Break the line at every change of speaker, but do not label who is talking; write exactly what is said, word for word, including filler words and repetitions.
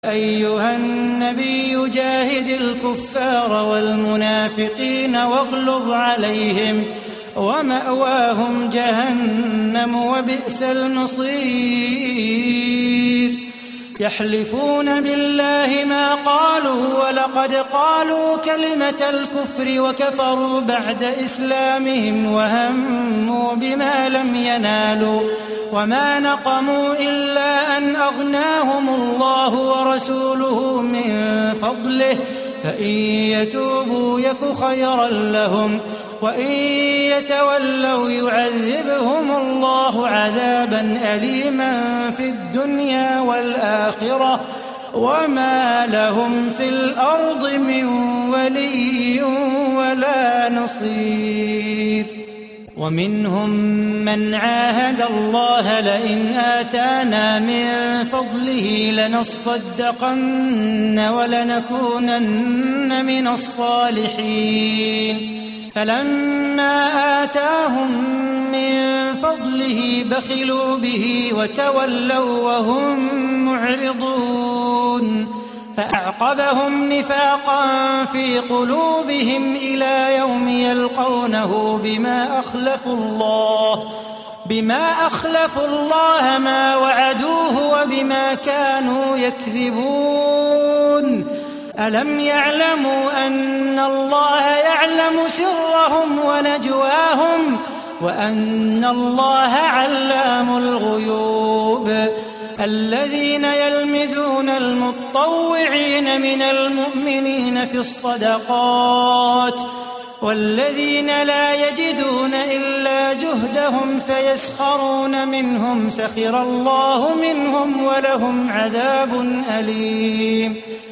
أيها النبي جاهد الكفار والمنافقين واغلظ عليهم ومأواهم جهنم وبئس المصير. يحلفون بالله ما قالوا ولقد قالوا كلمة الكفر وكفروا بعد إسلامهم وهموا بما لم ينالوا وما نقموا إلا أن أغناهم الله ورسوله من فضله فإن يتوبوا يك خيرا لهم وإن يتولوا يعذبهم الله عذابا أليما في الدنيا والآخرة وما لهم في الأرض من ولي ولا نصير. ومنهم من عاهد الله لئن آتانا من فضله لنصدقن ولنكونن من الصالحين فلما آتاهم من فضله بخلوا به وتولوا وهم معرضون فأعقبهم نفاقا في قلوبهم إلى يوم يلقونه بما أخلفوا الله بما أخلفوا الله ما وعدوه وبما كانوا يكذبون. ألم يعلموا أن الله يعلم سرهم ونجواهم وأن الله علام الغيوب. الذين يلمزون المطوعين من المؤمنين في الصدقات والذين لا يجدون إلا جهدهم فيسخرون منهم سخر الله منهم ولهم عذاب أليم.